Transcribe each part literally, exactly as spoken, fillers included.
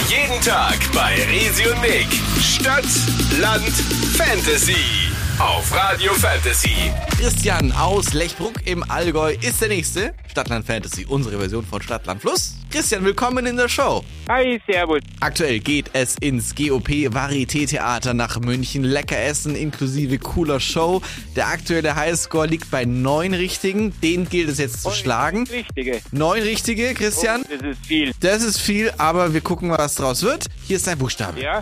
Jeden Tag bei Resi und Nick. Stadt, Land, Fantasy. Auf Radio Fantasy. Christian aus Lechbruck im Allgäu ist der Nächste. Stadtland Fantasy, unsere Version von Stadtland Fluss. Christian, willkommen in der Show. Hi, servus. Aktuell geht es ins G O P Varieté-Theater nach München. Lecker essen inklusive cooler Show. Der aktuelle Highscore liegt bei neun Richtigen. Den gilt es jetzt zu schlagen. Richtige. Neun Richtige, Christian. Oh, das ist viel. Das ist viel, aber wir gucken, was draus wird. Hier ist dein Buchstabe. Ja.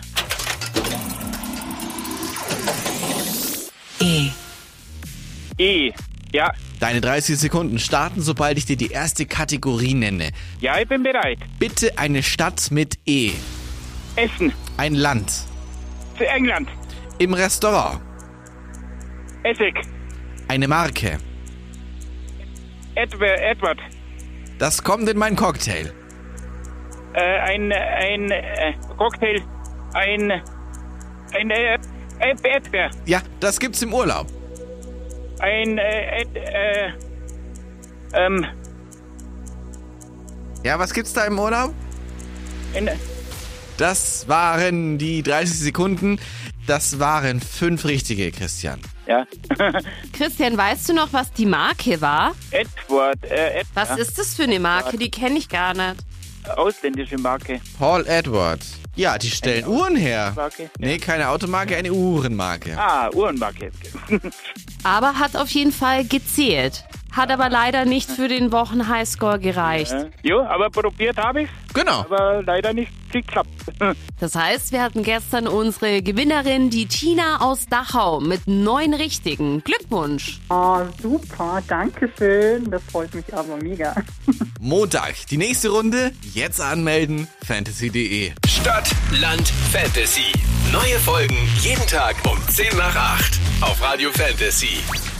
E. E. Ja. Deine dreißig Sekunden starten, sobald ich dir die erste Kategorie nenne. Ja, ich bin bereit. Bitte eine Stadt mit E. Essen. Ein Land. Zu England. Im Restaurant. Essig. Eine Marke. Edward. Edward. Das kommt in meinen Cocktail. Äh, ein, ein äh, Cocktail. Ein, ein, äh, Erdbeer. Ja, das gibt's im Urlaub. Ein, äh, Ed, äh, ähm, Ja, was gibt's da im Urlaub? ein, Das waren die dreißig Sekunden. Das waren fünf richtige, Christian. ja. Christian, weißt du noch, was die Marke war? Edward, äh, Ed, Was ja. ist das für eine Marke? Die kenne ich gar nicht. Ausländische Marke. Paul Edward. Ja, die stellen Eine Uhren her. Marke? Nee, keine Automarke, eine Uhrenmarke. Ah, Uhrenmarke. Aber hat auf jeden Fall gezählt. Hat aber leider nicht für den Wochen-Highscore gereicht. Ja. Jo, aber probiert habe ich's. Genau. Aber leider nicht geklappt. Das heißt, wir hatten gestern unsere Gewinnerin, die Tina aus Dachau, mit neun Richtigen. Glückwunsch! Oh, super, danke schön. Das freut mich aber mega. Montag, die nächste Runde. Jetzt anmelden, fantasy punkt de. Stadt, Land, Fantasy. Neue Folgen jeden Tag um zehn nach acht. Auf Radio Fantasy.